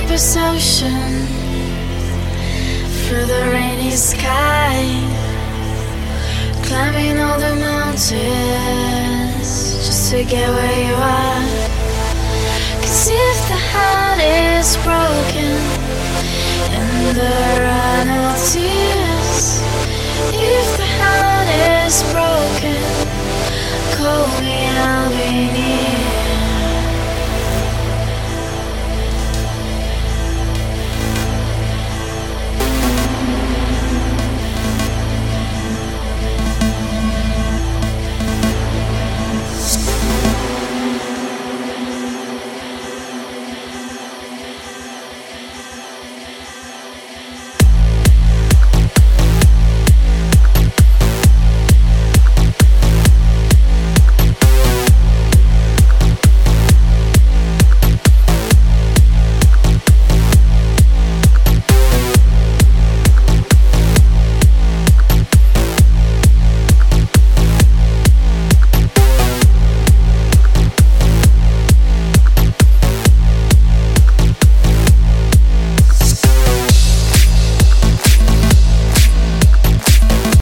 deepest ocean, through the rainy sky, climbing all the mountains just to get where you are. 'Cause if the heart is broken and there are no tears, if the heart is broken, call me, I'll be near.